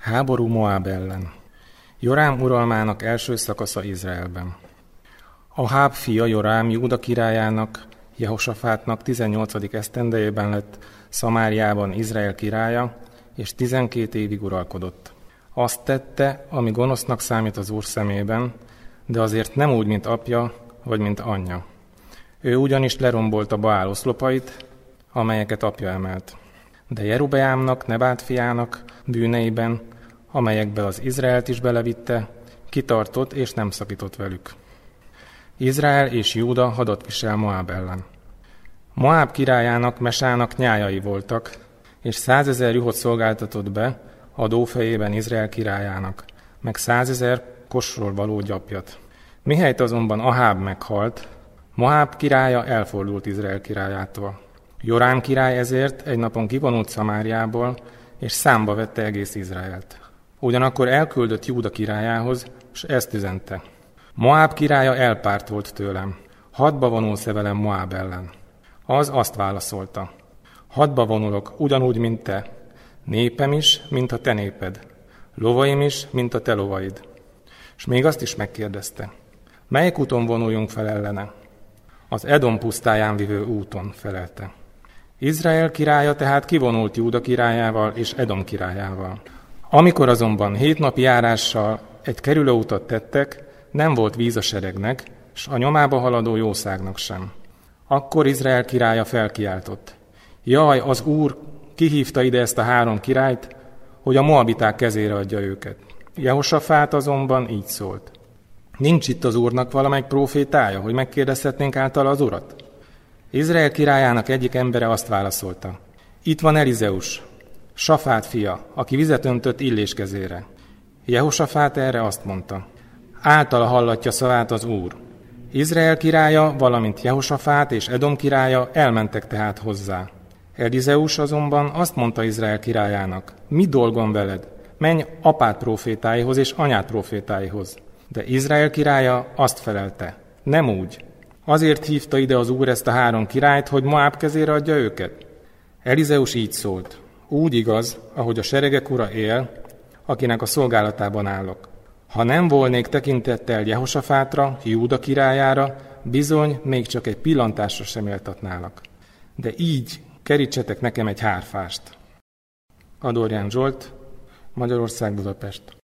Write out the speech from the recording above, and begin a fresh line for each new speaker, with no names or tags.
Háború Moáb ellen. Jorám uralmának első szakasza Izraelben. Aháb fia Jorám Júda királyának, Jehosafátnak 18. esztendejében lett Szamáriában Izrael királya, és 12 évig uralkodott. Azt tette, ami gonosznak számít az Úr szemében, de azért nem úgy, mint apja, vagy mint anyja. Ő ugyanis lerombolta Baál oszlopait, amelyeket apja emelt. De Jerobeámnak, Nebát fiának bűneiben, amelyekbe az Izraelt is belevitte, kitartott és nem szakított velük. Izrael és Júda hadat visel Moáb ellen. Moáb királyának, Mesának nyájai voltak, és 100 000 juhot szolgáltatott be adófejében Izrael királyának, meg 100 000 kosról való gyapjat. Mihelyt azonban Aháb meghalt, Moáb királya elfordult Izrael királyától. Jorám király ezért egy napon kivonult Szamáriából, és számba vette egész Izraelt. Ugyanakkor elküldött Júda királyához, és ezt üzente: Moáb királya elpárt volt tőlem, hadba vonulsz-e velem Moáb ellen? Az azt válaszolta: hadba vonulok, ugyanúgy, mint te, népem is, mint a te néped, lovaim is, mint a te lovaid. És még azt is megkérdezte: melyik úton vonuljunk fel ellene? Az Edom pusztáján vivő úton, felelte. Izrael királya tehát kivonult Júda királyával és Edom királyával. Amikor azonban 7 napi járással egy kerülőutat tettek, nem volt víz a seregnek, s a nyomába haladó jószágnak sem. Akkor Izrael királya felkiáltott: jaj, az Úr kihívta ide ezt a 3 királyt, hogy a moabiták kezére adja őket. Jehosafát azonban így szólt: nincs itt az Úrnak valamelyik prófétája, hogy megkérdezhetnénk általa az Urat? Izrael királyának egyik embere azt válaszolta: itt van Elizeus, Safát fia, aki vizet öntött Illés kezére. Jehosafát erre azt mondta: általa hallatja szavát az Úr. Izrael királya, valamint Jehosafát és Edom királya elmentek tehát hozzá. Elizeus azonban azt mondta Izrael királyának: mi dolgom veled? Menj apád prófétáihoz és anyád prófétáihoz. De Izrael királya azt felelte: nem úgy. Azért hívta ide az Úr ezt a 3 királyt, hogy Moáb kezére adja őket? Elizeus így szólt: úgy igaz, ahogy a seregek ura él, akinek a szolgálatában állok. Ha nem volnék tekintettel Jehosafátra, Júda királyára, bizony még csak egy pillantásra sem éltatnálak. De így kerítsetek nekem egy hárfást. Adorján Zsolt, Magyarország, Budapest.